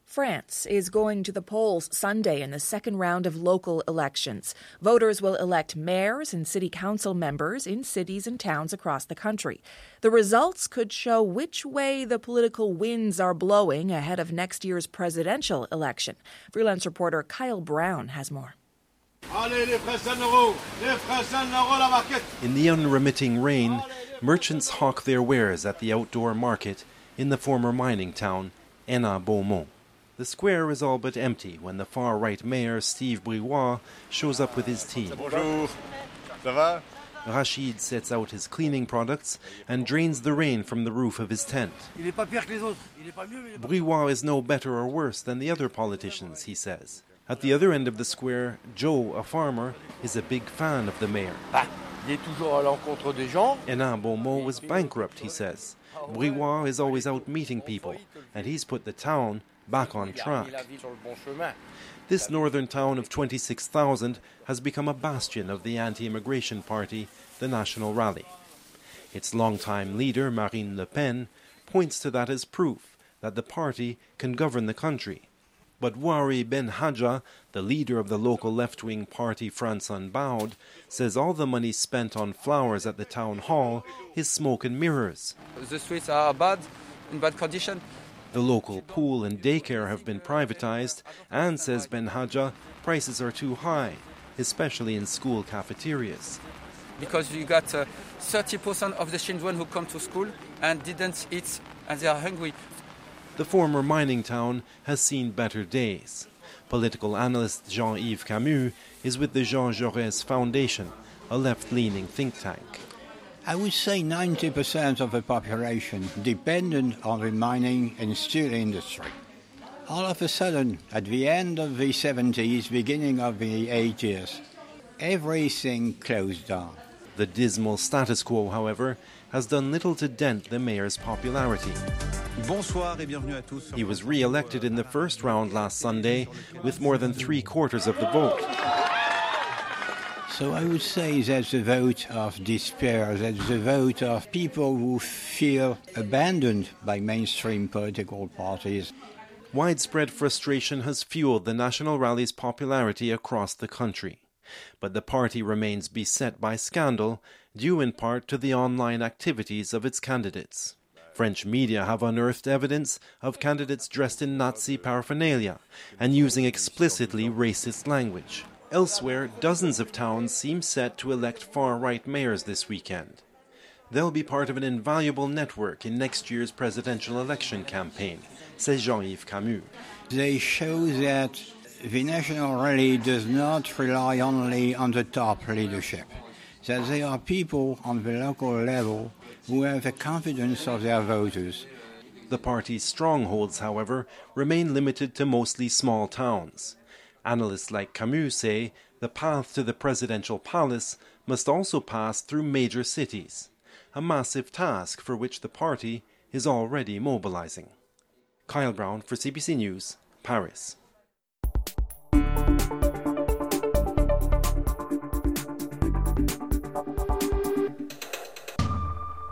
France is going to the polls Sunday in the second round of local elections. Voters will elect mayors and city council members in cities and towns across the country. The results could show which way the political winds are blowing ahead of next year's presidential election. Freelance reporter Kyle Brown has more. In the unremitting rain, merchants hawk their wares at the outdoor market in the former mining town, Hénin-Beaumont. The square is all but empty when the far-right mayor, Steve Briouat, shows up with his team. Bonjour. Ça va? Rachid sets out his cleaning products and drains the rain from the roof of his tent. Briouat is no better or worse than the other politicians, he says. At the other end of the square, Joe, a farmer, is a big fan of the mayor. Hénin-Beaumont was bankrupt, he says. Briouat is always out meeting people, and he's put the town back on track. This northern town of 26,000 has become a bastion of the anti-immigration party, the National Rally. Its longtime leader, Marine Le Pen, points to that as proof that the party can govern the country. But Wari Ben Hadja, the leader of the local left-wing party France Unbowed, says all the money spent on flowers at the town hall is smoke and mirrors. The streets are bad, in bad condition. The local pool and daycare have been privatized, and, says Ben Hadja, prices are too high, especially in school cafeterias. Because you got 30% of the children who come to school and didn't eat, and they are hungry. The former mining town has seen better days. Political analyst Jean-Yves Camus is with the Jean Jaurès Foundation, a left-leaning think tank. I would say 90% of the population dependent on the mining and steel industry. All of a sudden, at the end of the 70s, beginning of the 80s, everything closed down. The dismal status quo, however, has done little to dent the mayor's popularity. Bonsoir et bienvenue à tous. He was re-elected in the first round last Sunday with more than 3/4 of the vote. So I would say that's the vote of despair, that's the vote of people who feel abandoned by mainstream political parties. Widespread frustration has fueled the National Rally's popularity across the country. But the party remains beset by scandal, due in part to the online activities of its candidates. French media have unearthed evidence of candidates dressed in Nazi paraphernalia and using explicitly racist language. Elsewhere, dozens of towns seem set to elect far-right mayors this weekend. They'll be part of an invaluable network in next year's presidential election campaign, says Jean-Yves Camus. They show that the National Rally does not rely only on the top leadership, that there are people on the local level who have the confidence of their voters. The party's strongholds, however, remain limited to mostly small towns. Analysts like Camus say the path to the presidential palace must also pass through major cities, a massive task for which the party is already mobilizing. Kyle Brown for CBC News, Paris.